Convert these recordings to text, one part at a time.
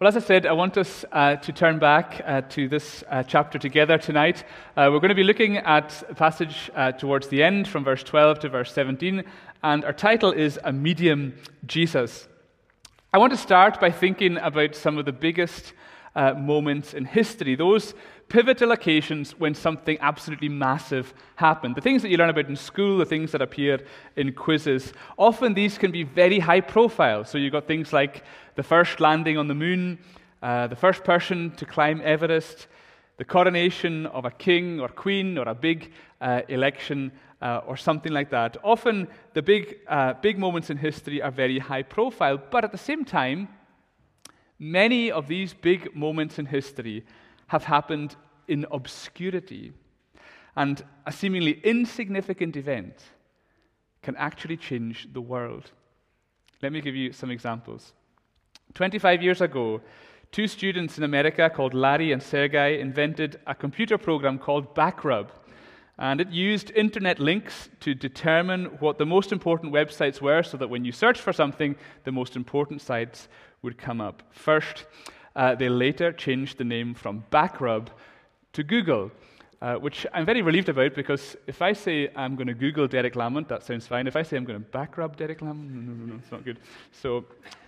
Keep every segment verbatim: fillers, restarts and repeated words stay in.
Well, as I said, I want us uh, to turn back uh, to this uh, chapter together tonight. Uh, we're going to be looking at a passage uh, towards the end from verse twelve to verse seventeen, and our title is A Medium Jesus. I want to start by thinking about some of the biggest uh, moments in history, those pivotal occasions when something absolutely massive happened. The things that you learn about in school, the things that appear in quizzes, often these can be very high profile. So you've got things like the first landing on the moon, uh, the first person to climb Everest, the coronation of a king or queen or a big uh, election uh, or something like that. Often the big, uh, big moments in history are very high profile, but at the same time, many of these big moments in history have happened in obscurity. And a seemingly insignificant event can actually change the world. Let me give you some examples. twenty-five years ago, two students in America called Larry and Sergey invented a computer program called Backrub. And it used internet links to determine what the most important websites were so that when you search for something, the most important sites would come up. First, uh, they later changed the name from Backrub to Google, uh, which I'm very relieved about, because if I say I'm going to Google Derek Lamont, that sounds fine. If I say I'm going to Backrub Derek Lamont, no, no, no, no, it's not good. So,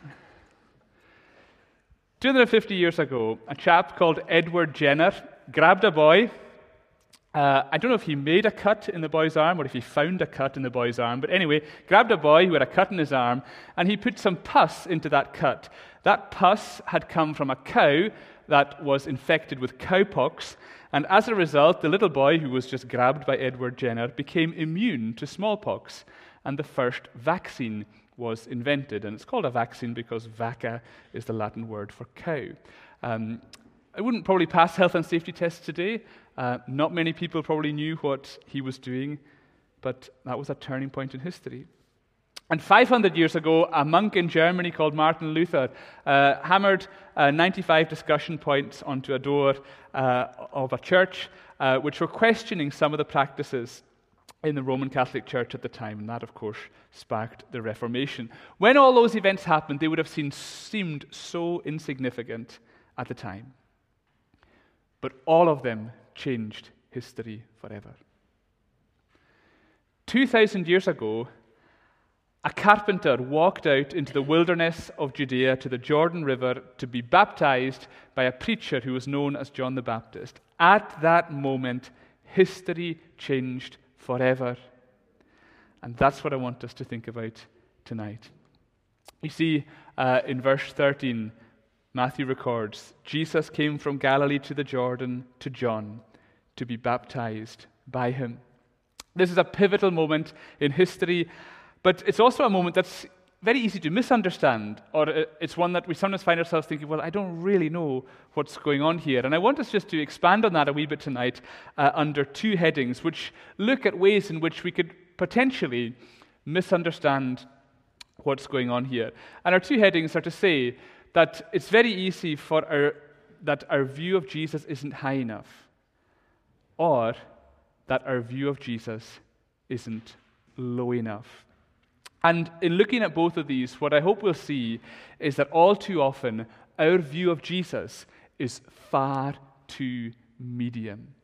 two hundred fifty years ago, a chap called Edward Jenner grabbed a boy. Uh, I don't know if he made a cut in the boy's arm or if he found a cut in the boy's arm, but anyway, grabbed a boy who had a cut in his arm, and he put some pus into that cut. That pus had come from a cow that was infected with cowpox, and as a result, the little boy who was just grabbed by Edward Jenner became immune to smallpox, and the first vaccine was invented. And it's called a vaccine because vacca is the Latin word for cow. Um, I wouldn't probably pass health and safety tests today. Uh, not many people probably knew what he was doing, but that was a turning point in history. And five hundred years ago, a monk in Germany called Martin Luther uh, hammered uh, ninety-five discussion points onto a door uh, of a church, uh, which were questioning some of the practices in the Roman Catholic Church at the time, and that, of course, sparked the Reformation. When all those events happened, they would have seemed, seemed so insignificant at the time. But all of them changed history forever. two thousand years ago, a carpenter walked out into the wilderness of Judea to the Jordan River to be baptized by a preacher who was known as John the Baptist. At that moment, history changed forever. And that's what I want us to think about tonight. You see, uh, in verse thirteen, Matthew records, Jesus came from Galilee to the Jordan to John to be baptized by him. This is a pivotal moment in history, but it's also a moment that's very easy to misunderstand, or it's one that we sometimes find ourselves thinking, well, I don't really know what's going on here. And I want us just to expand on that a wee bit tonight uh, under two headings, which look at ways in which we could potentially misunderstand what's going on here. And our two headings are to say that it's very easy for our that our view of Jesus isn't high enough, or that our view of Jesus isn't low enough. And in looking at both of these, what I hope we'll see is that all too often our view of Jesus is far too medium.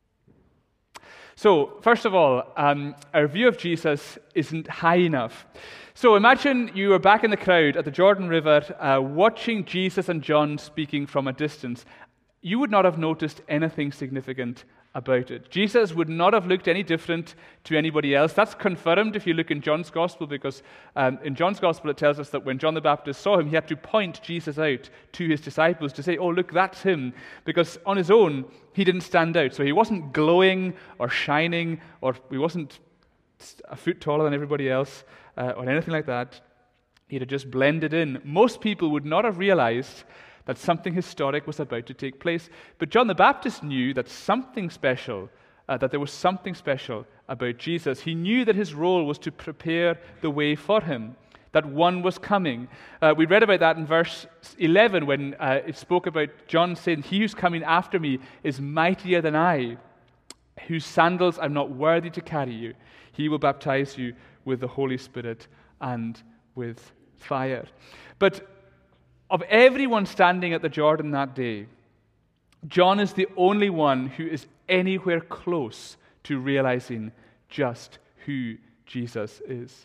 So, first of all, um, our view of Jesus isn't high enough. So imagine you were back in the crowd at the Jordan River uh, watching Jesus and John speaking from a distance. You would not have noticed anything significant about it. Jesus would not have looked any different to anybody else. That's confirmed if you look in John's Gospel, because um, in John's Gospel it tells us that when John the Baptist saw him, he had to point Jesus out to his disciples to say, oh, look, that's him. Because on his own, he didn't stand out. So he wasn't glowing or shining, or he wasn't a foot taller than everybody else, uh, or anything like that. He'd have just blended in. Most people would not have realized that something historic was about to take place. But John the Baptist knew that something special, uh, that there was something special about Jesus. He knew that his role was to prepare the way for him, that one was coming. Uh, we read about that in verse eleven when uh, it spoke about John saying, he who's coming after me is mightier than I, whose sandals I'm not worthy to carry you. He will baptize you with the Holy Spirit and with fire. But of everyone standing at the Jordan that day, John is the only one who is anywhere close to realizing just who Jesus is.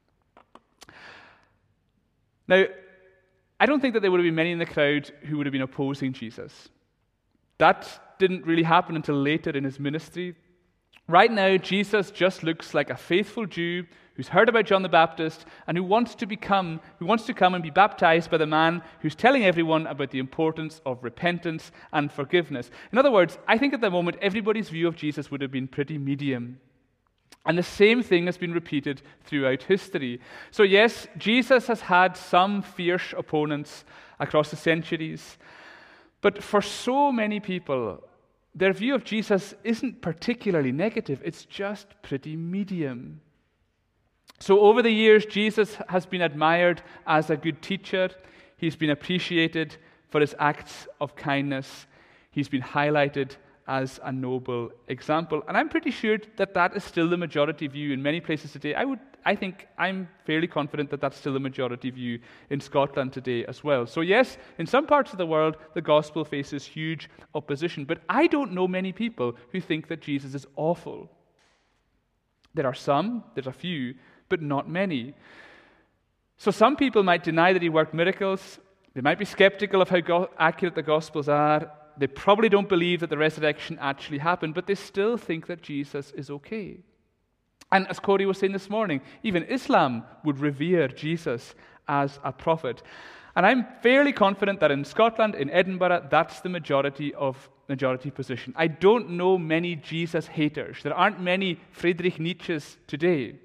Now, I don't think that there would have been many in the crowd who would have been opposing Jesus. That didn't really happen until later in his ministry. Right now, Jesus just looks like a faithful Jew who's heard about John the Baptist and who wants to become, who wants to come and be baptized by the man who's telling everyone about the importance of repentance and forgiveness. In other words, I think at the moment everybody's view of Jesus would have been pretty medium. And the same thing has been repeated throughout history. So yes, Jesus has had some fierce opponents across the centuries, but for so many people, their view of Jesus isn't particularly negative. It's just pretty medium. So over the years, Jesus has been admired as a good teacher. He's been appreciated for his acts of kindness. He's been highlighted as a noble example. And I'm pretty sure that that is still the majority view in many places today. I would, I think, I'm fairly confident that that's still the majority view in Scotland today as well. So yes, in some parts of the world, the gospel faces huge opposition. But I don't know many people who think that Jesus is awful. There are some, there's a few, but not many. So some people might deny that he worked miracles. They might be skeptical of how go- accurate the Gospels are. They probably don't believe that the resurrection actually happened, but they still think that Jesus is okay. And as Cody was saying this morning, even Islam would revere Jesus as a prophet. And I'm fairly confident that in Scotland, in Edinburgh, that's the majority of majority position. I don't know many Jesus haters. There aren't many Friedrich Nietzsches today.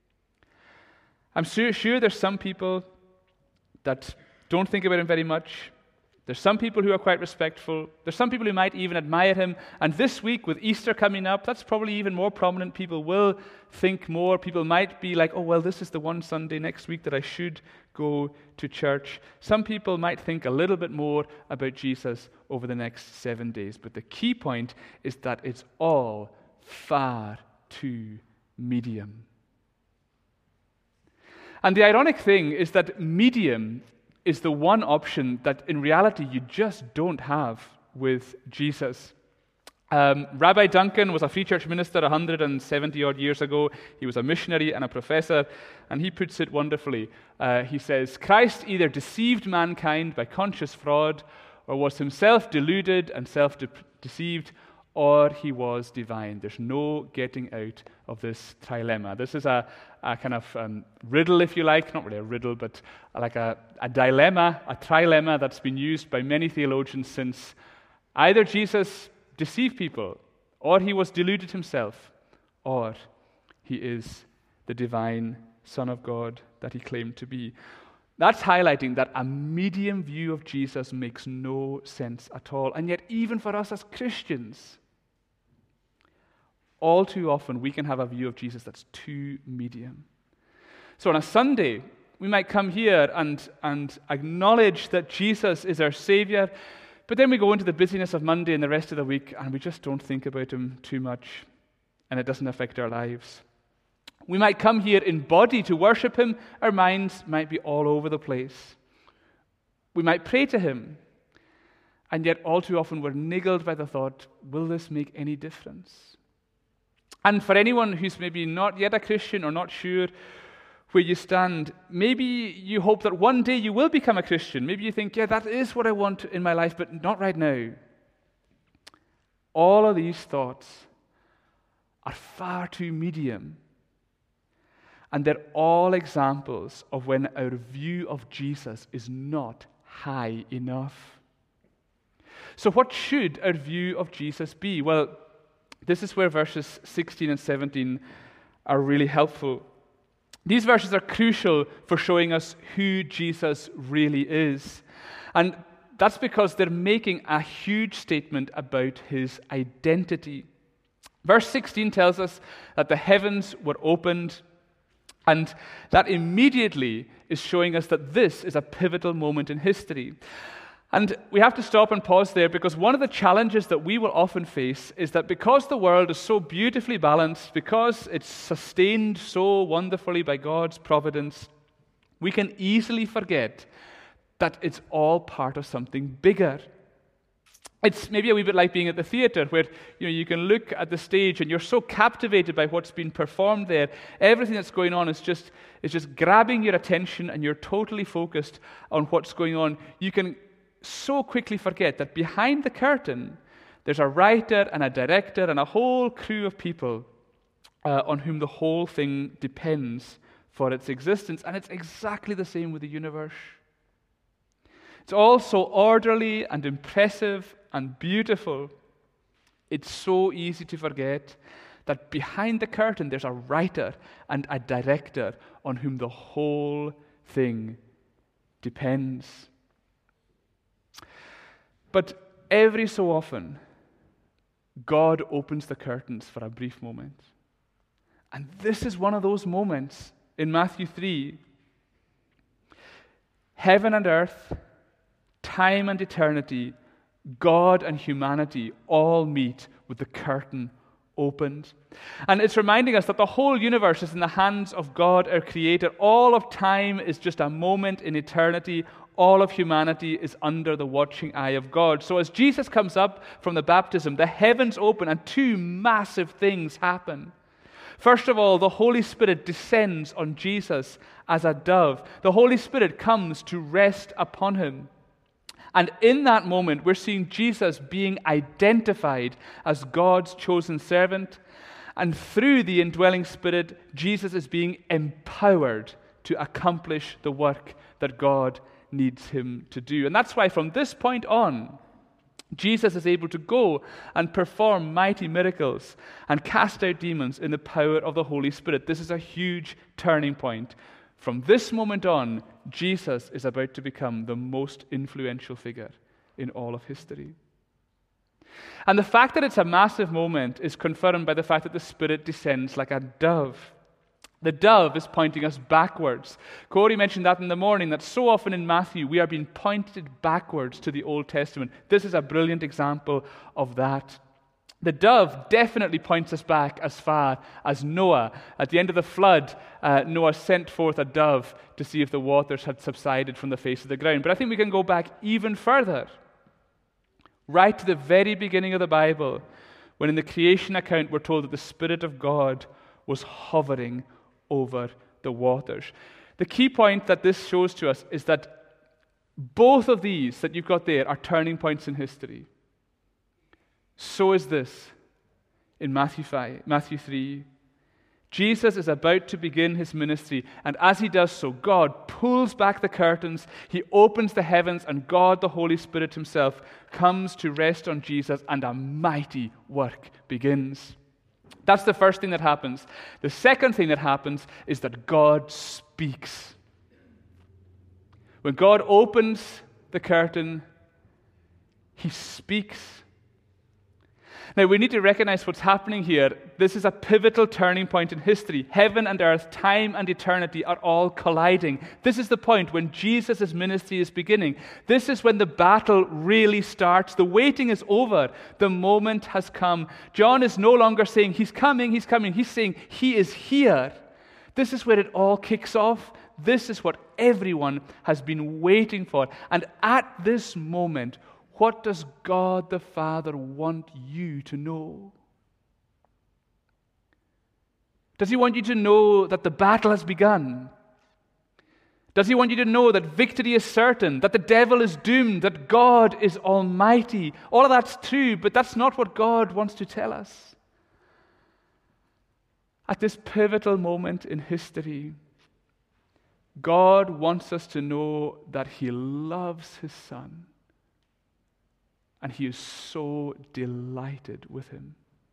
I'm sure, sure there's some people that don't think about him very much. There's some people who are quite respectful. There's some people who might even admire him. And this week, with Easter coming up, that's probably even more prominent. People will think more. People might be like, oh, well, this is the one Sunday next week that I should go to church. Some people might think a little bit more about Jesus over the next seven days. But the key point is that it's all far too medium. And the ironic thing is that medium is the one option that in reality you just don't have with Jesus. Um, Rabbi Duncan was a Free Church minister one hundred seventy odd years ago. He was a missionary and a professor, and he puts it wonderfully. Uh, he says, Christ either deceived mankind by conscious fraud, or was himself deluded and self-deceived, or he was divine. There's no getting out of this trilemma. This is a, a kind of um, riddle, if you like, not really a riddle, but like a, a dilemma, a trilemma that's been used by many theologians since. Either Jesus deceived people, or he was deluded himself, or he is the divine Son of God that he claimed to be. That's highlighting that a medium view of Jesus makes no sense at all. And yet, even for us as Christians, all too often we can have a view of Jesus that's too medium. So on a Sunday, we might come here and, and acknowledge that Jesus is our Savior, but then we go into the busyness of Monday and the rest of the week, and we just don't think about him too much, and it doesn't affect our lives. We might come here in body to worship him. Our minds might be all over the place. We might pray to him, and yet all too often we're niggled by the thought, will this make any difference? And for anyone who's maybe not yet a Christian or not sure where you stand, maybe you hope that one day you will become a Christian. Maybe you think, yeah, that is what I want in my life, but not right now. All of these thoughts are far too medium. And they're all examples of when our view of Jesus is not high enough. So what should our view of Jesus be? Well, this is where verses sixteen and seventeen are really helpful. These verses are crucial for showing us who Jesus really is. And that's because they're making a huge statement about his identity. Verse sixteen tells us that the heavens were opened, and that immediately is showing us that this is a pivotal moment in history. And we have to stop and pause there, because one of the challenges that we will often face is that because the world is so beautifully balanced, because it's sustained so wonderfully by God's providence, we can easily forget that it's all part of something bigger. It's maybe a wee bit like being at the theatre where you know you can look at the stage and you're so captivated by what's been performed there. Everything that's going on is just is just grabbing your attention and you're totally focused on what's going on. You can so quickly forget that behind the curtain there's a writer and a director and a whole crew of people uh, on whom the whole thing depends for its existence. And it's exactly the same with the universe. It's all so orderly and impressive and beautiful. It's so easy to forget that behind the curtain there's a writer and a director on whom the whole thing depends. But every so often, God opens the curtains for a brief moment. And this is one of those moments in Matthew three. Heaven and earth, time and eternity, God and humanity all meet with the curtain opened. And it's reminding us that the whole universe is in the hands of God, our Creator. All of time is just a moment in eternity. All of humanity is under the watching eye of God. So as Jesus comes up from the baptism, the heavens open and two massive things happen. First of all, the Holy Spirit descends on Jesus as a dove. The Holy Spirit comes to rest upon him. And in that moment, we're seeing Jesus being identified as God's chosen servant. And through the indwelling Spirit, Jesus is being empowered to accomplish the work that God needs him to do. And that's why from this point on, Jesus is able to go and perform mighty miracles and cast out demons in the power of the Holy Spirit. This is a huge turning point. From this moment on, Jesus is about to become the most influential figure in all of history. And the fact that it's a massive moment is confirmed by the fact that the Spirit descends like a dove. The dove is pointing us backwards. Corey mentioned that in the morning, that so often in Matthew we are being pointed backwards to the Old Testament. This is a brilliant example of that. The dove definitely points us back as far as Noah. At the end of the flood, uh, Noah sent forth a dove to see if the waters had subsided from the face of the ground. But I think we can go back even further, right to the very beginning of the Bible, when in the creation account we're told that the Spirit of God was hovering over the waters. The key point that this shows to us is that both of these that you've got there are turning points in history. So is this in Matthew five, Matthew three. Jesus is about to begin his ministry, and as he does so, God pulls back the curtains, he opens the heavens, and God, the Holy Spirit himself, comes to rest on Jesus, and a mighty work begins. That's the first thing that happens. The second thing that happens is that God speaks. When God opens the curtain, he speaks. Now, we need to recognize what's happening here. This is a pivotal turning point in history. Heaven and earth, time and eternity are all colliding. This is the point when Jesus' ministry is beginning. This is when the battle really starts. The waiting is over. The moment has come. John is no longer saying, he's coming, he's coming. He's saying, he is here. This is where it all kicks off. This is what everyone has been waiting for. And at this moment, what does God the Father want you to know? Does he want you to know that the battle has begun? Does he want you to know that victory is certain, that the devil is doomed, that God is almighty? All of that's true, but that's not what God wants to tell us. At this pivotal moment in history, God wants us to know that he loves his Son. And he is so delighted with him.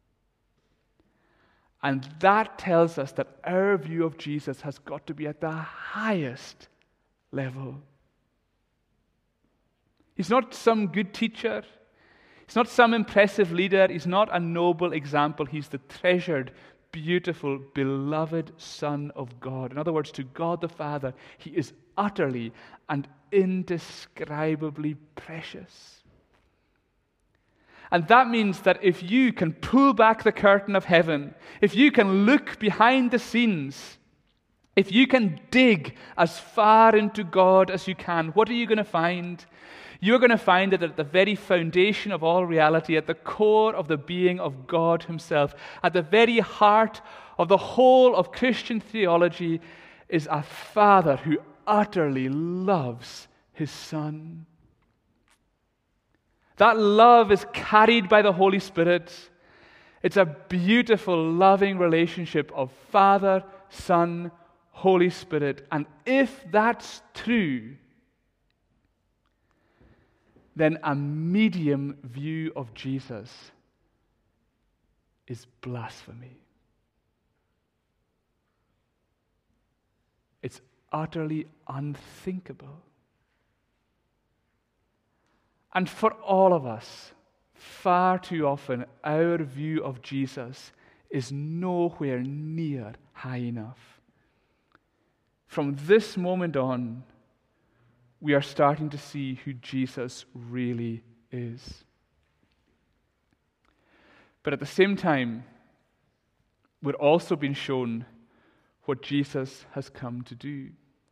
And that tells us that our view of Jesus has got to be at the highest level. He's not some good teacher. He's not some impressive leader. He's not a noble example. He's the treasured, beautiful, beloved Son of God. In other words, to God the Father, he is utterly and indescribably precious. And that means that if you can pull back the curtain of heaven, if you can look behind the scenes, If you can dig as far into God as you can, what are you going to find? You're going to find that at the very foundation of all reality, at the core of the being of God himself, at the very heart of the whole of Christian theology, is a Father who utterly loves his Son. That love is carried by the Holy Spirit. It's a beautiful, loving relationship of Father, Son, Holy Spirit. And if that's true, then a medium view of Jesus is blasphemy. It's utterly unthinkable. And for all of us, far too often, our view of Jesus is nowhere near high enough. From this moment on, we are starting to see who Jesus really is. But at the same time, we're also being shown what Jesus has come to do.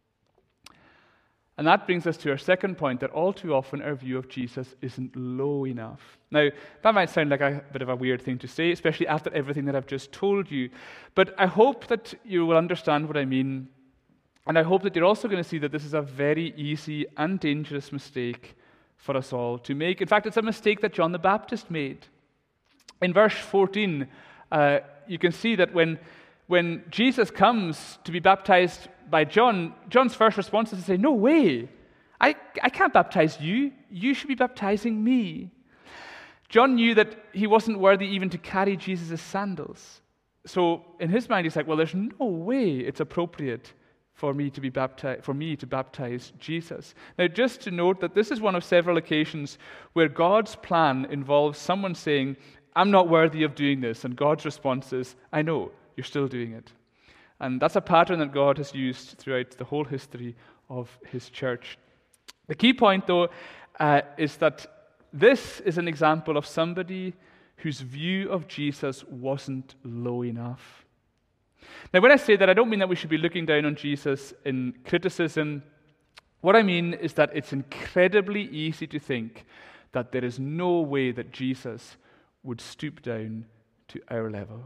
And that brings us to our second point, that all too often our view of Jesus isn't low enough. Now, that might sound like a bit of a weird thing to say, especially after everything that I've just told you. But I hope that you will understand what I mean. And I hope that you're also going to see that this is a very easy and dangerous mistake for us all to make. In fact, it's a mistake that John the Baptist made. In verse fourteen, uh, you can see that when, when Jesus comes to be baptized by John, John's first response is to say, "No way, I, I can't baptize you. You should be baptizing me." John knew that he wasn't worthy even to carry Jesus' sandals. So in his mind, he's like, well, there's no way it's appropriate for me to be baptized, for me to baptize Jesus. Now, just to note that this is one of several occasions where God's plan involves someone saying, "I'm not worthy of doing this," and God's response is, "I know, you're still doing it." And that's a pattern that God has used throughout the whole history of his church. The key point, though, uh, is that this is an example of somebody whose view of Jesus wasn't low enough. Now, when I say that, I don't mean that we should be looking down on Jesus in criticism. What I mean is that it's incredibly easy to think that there is no way that Jesus would stoop down to our level.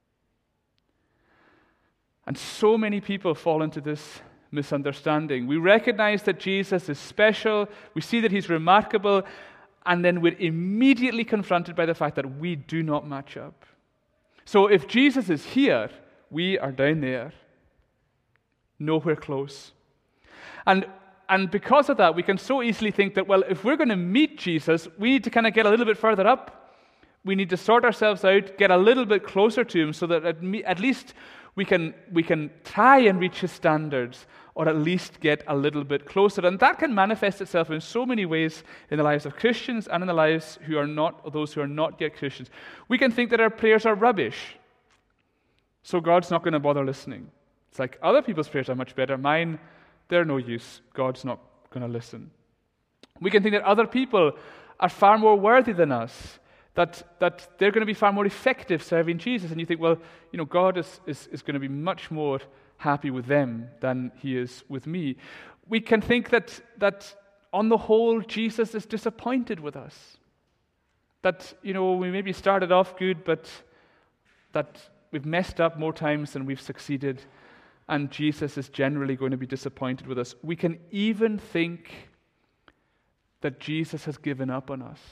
And so many people fall into this misunderstanding. We recognize that Jesus is special, we see that he's remarkable, and then we're immediately confronted by the fact that we do not match up. So if Jesus is here, we are down there, nowhere close. And and because of that, we can so easily think that, well, if we're going to meet Jesus, we need to kind of get a little bit further up. We need to sort ourselves out, get a little bit closer to him so that at, me, at least we can we can try and reach his standards, or at least get a little bit closer. And that can manifest itself in so many ways in the lives of Christians and in the lives who are not, those who are not yet Christians. We can think that our prayers are rubbish, so God's not going to bother listening. It's like, other people's prayers are much better. Mine, they're no use. God's not going to listen. We can think that other people are far more worthy than us, that that they're going to be far more effective serving Jesus. And you think, well, you know, God is, is, is going to be much more happy with them than he is with me. We can think that that on the whole, Jesus is disappointed with us. That, you know, we maybe started off good, but that we've messed up more times than we've succeeded, and Jesus is generally going to be disappointed with us. We can even think that Jesus has given up on us.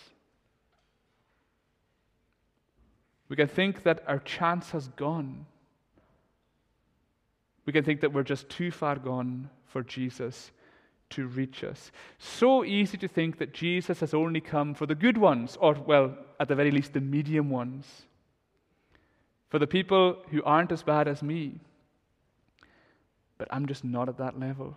We can think that our chance has gone. We can think that we're just too far gone for Jesus to reach us. So easy to think that Jesus has only come for the good ones, or, well, at the very least, the medium ones. For the people who aren't as bad as me. But I'm just not at that level.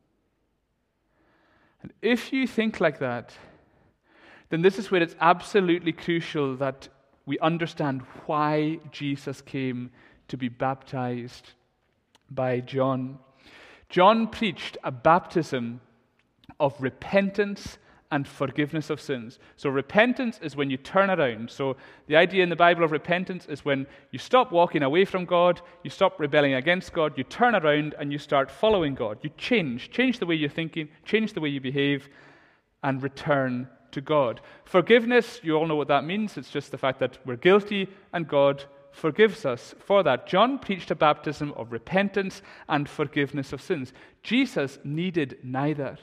And if you think like that, then this is where it's absolutely crucial that we understand why Jesus came to be baptized by John. John preached a baptism of repentance and forgiveness of sins. So repentance is when you turn around. So the idea in the Bible of repentance is when you stop walking away from God, you stop rebelling against God, you turn around and you start following God. You change, change the way you're thinking, change the way you behave, and return to God. Forgiveness, you all know what that means. It's just the fact that we're guilty and God forgives us for that. John preached a baptism of repentance and forgiveness of sins. Jesus needed neither.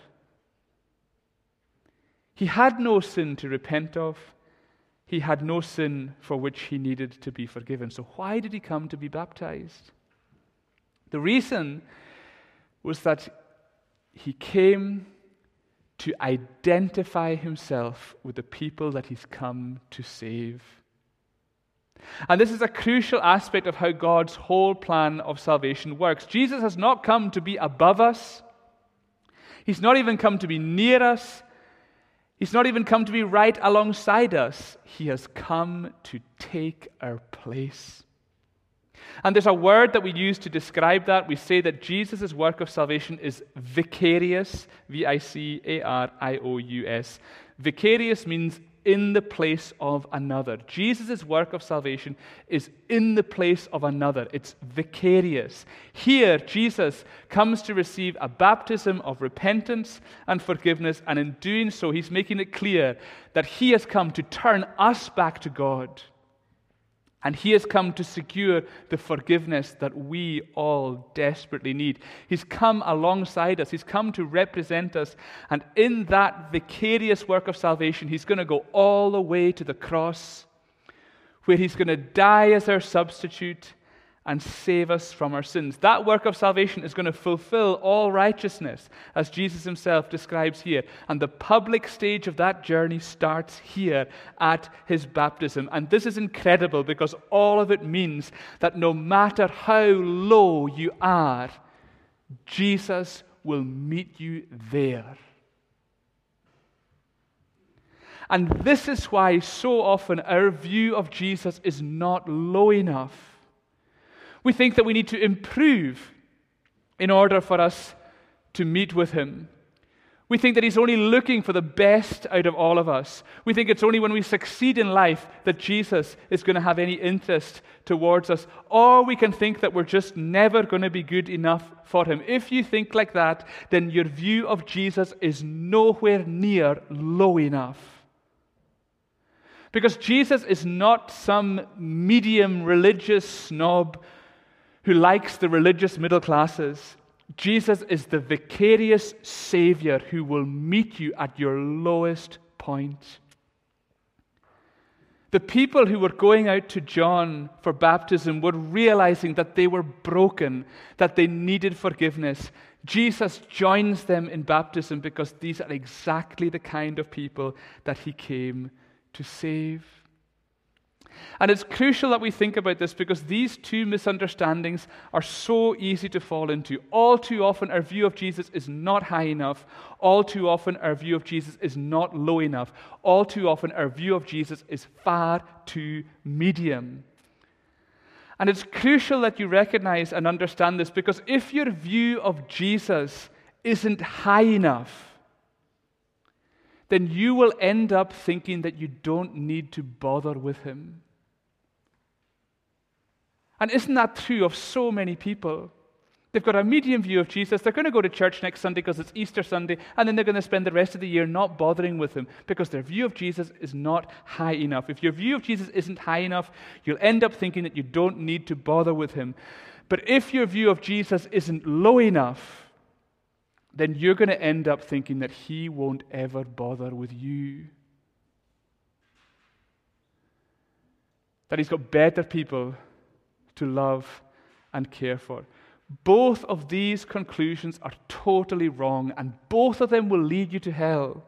He had no sin to repent of. He had no sin for which he needed to be forgiven. So why did he come to be baptized? The reason was that he came to identify himself with the people that he's come to save. And this is a crucial aspect of how God's whole plan of salvation works. Jesus has not come to be above us. He's not even come to be near us. He's not even come to be right alongside us. He has come to take our place. And there's a word that we use to describe that. We say that Jesus' work of salvation is vicarious, V I C A R I O U S. Vicarious means in the place of another. Jesus' work of salvation is in the place of another. It's vicarious. Here, Jesus comes to receive a baptism of repentance and forgiveness, and in doing so, he's making it clear that he has come to turn us back to God. And he has come to secure the forgiveness that we all desperately need. He's come alongside us. He's come to represent us. And in that vicarious work of salvation, he's going to go all the way to the cross, where he's going to die as our substitute and save us from our sins. That work of salvation is going to fulfill all righteousness, as Jesus himself describes here. And the public stage of that journey starts here at his baptism. And this is incredible because all of it means that no matter how low you are, Jesus will meet you there. And this is why so often our view of Jesus is not low enough. We think that we need to improve in order for us to meet with him. We think that he's only looking for the best out of all of us. We think it's only when we succeed in life that Jesus is going to have any interest towards us. Or we can think that we're just never going to be good enough for him. If you think like that, then your view of Jesus is nowhere near low enough. Because Jesus is not some medium religious snob who likes the religious middle classes. Jesus is the vicarious Savior who will meet you at your lowest point. The people who were going out to John for baptism were realizing that they were broken, that they needed forgiveness. Jesus joins them in baptism because these are exactly the kind of people that he came to save. And it's crucial that we think about this because these two misunderstandings are so easy to fall into. All too often, our view of Jesus is not high enough. All too often, our view of Jesus is not low enough. All too often, our view of Jesus is far too medium. And it's crucial that you recognize and understand this because if your view of Jesus isn't high enough, then you will end up thinking that you don't need to bother with him. And isn't that true of so many people? They've got a medium view of Jesus. They're going to go to church next Sunday because it's Easter Sunday, and then they're going to spend the rest of the year not bothering with him because their view of Jesus is not high enough. If your view of Jesus isn't high enough, you'll end up thinking that you don't need to bother with him. But if your view of Jesus isn't low enough, then you're going to end up thinking that he won't ever bother with you. That he's got better people to love and care for. Both of these conclusions are totally wrong, and both of them will lead you to hell.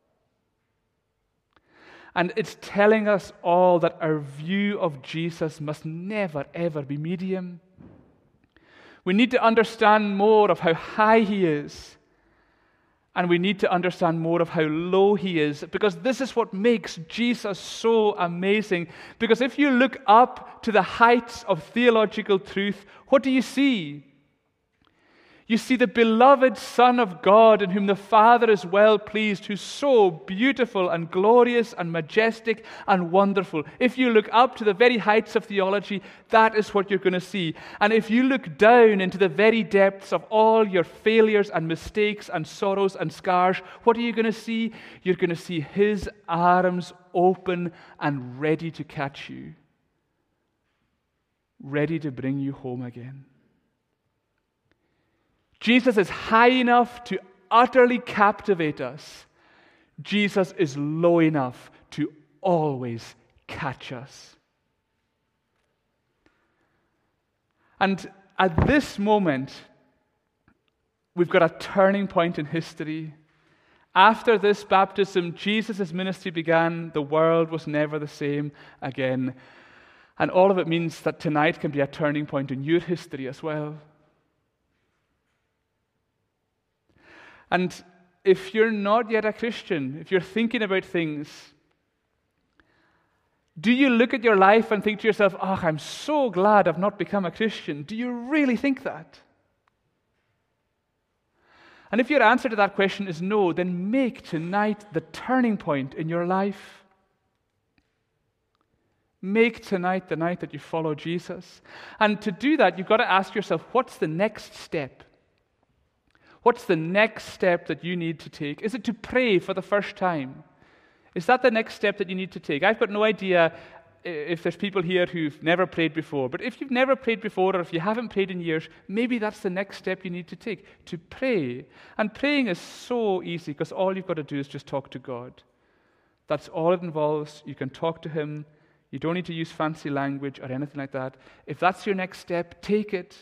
And it's telling us all that our view of Jesus must never, ever be medium. We need to understand more of how high he is, and we need to understand more of how low he is, because this is what makes Jesus so amazing. Because if you look up to the heights of theological truth, what do you see? You see the beloved Son of God in whom the Father is well pleased, who's so beautiful and glorious and majestic and wonderful. If you look up to the very heights of theology, that is what you're going to see. And if you look down into the very depths of all your failures and mistakes and sorrows and scars, what are you going to see? You're going to see His arms open and ready to catch you, ready to bring you home again. Jesus is high enough to utterly captivate us. Jesus is low enough to always catch us. And at this moment, we've got a turning point in history. After this baptism, Jesus' ministry began. The world was never the same again. And all of it means that tonight can be a turning point in your history as well. And if you're not yet a Christian, if you're thinking about things, do you look at your life and think to yourself, oh, I'm so glad I've not become a Christian? Do you really think that? And if your answer to that question is no, then make tonight the turning point in your life. Make tonight the night that you follow Jesus. And to do that, you've got to ask yourself, what's the next step? What's the next step that you need to take? Is it to pray for the first time? Is that the next step that you need to take? I've got no idea if there's people here who've never prayed before, but if you've never prayed before or if you haven't prayed in years, maybe that's the next step you need to take, to pray. And praying is so easy because all you've got to do is just talk to God. That's all it involves. You can talk to Him. You don't need to use fancy language or anything like that. If that's your next step, take it.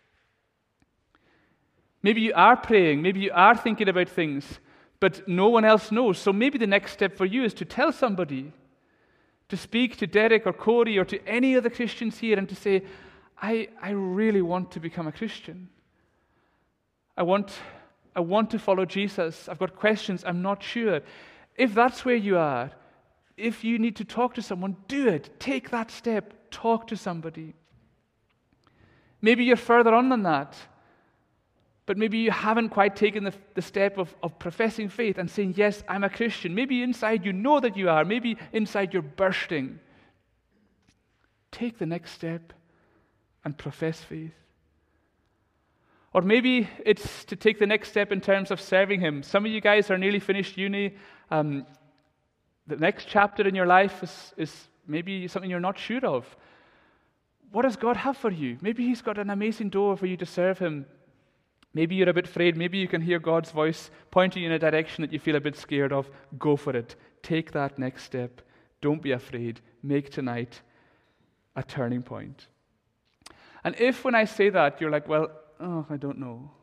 Maybe you are praying, maybe you are thinking about things, but no one else knows. So maybe the next step for you is to tell somebody, to speak to Derek or Corey or to any of the Christians here and to say, I, I really want to become a Christian. I want, I want to follow Jesus. I've got questions, I'm not sure. If that's where you are, if you need to talk to someone, do it. Take that step. Talk to somebody. Maybe you're further on than that. But maybe you haven't quite taken the, the step of, of professing faith and saying, yes, I'm a Christian. Maybe inside you know that you are. Maybe inside you're bursting. Take the next step and profess faith. Or maybe it's to take the next step in terms of serving Him. Some of you guys are nearly finished uni. Um, the next chapter in your life is, is maybe something you're not sure of. What does God have for you? Maybe He's got an amazing door for you to serve Him. Maybe you're a bit afraid. Maybe you can hear God's voice pointing you in a direction that you feel a bit scared of. Go for it. Take that next step. Don't be afraid. Make tonight a turning point. And if when I say that, you're like, well, oh, I don't know.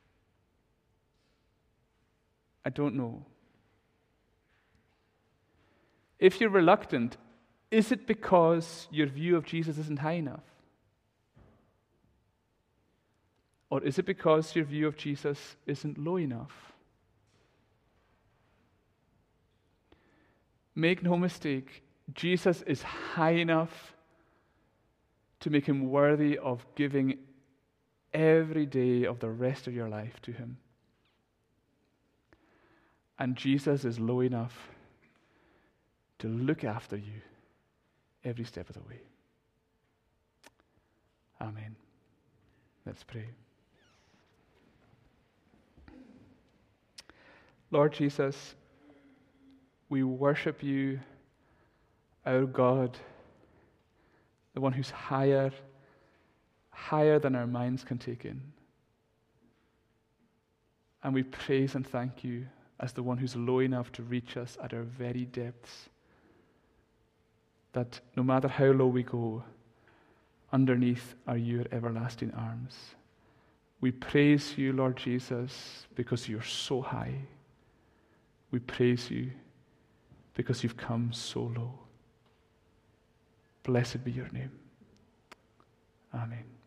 I don't know. If you're reluctant, is it because your view of Jesus isn't high enough? Or is it because your view of Jesus isn't low enough? Make no mistake, Jesus is high enough to make Him worthy of giving every day of the rest of your life to Him. And Jesus is low enough to look after you every step of the way. Amen. Let's pray. Lord Jesus, we worship You, our God, the one who's higher, higher than our minds can take in. And we praise and thank You as the one who's low enough to reach us at our very depths. That no matter how low we go, underneath are Your everlasting arms. We praise You, Lord Jesus, because You're so high. We praise You because You've come so low. Blessed be Your name. Amen.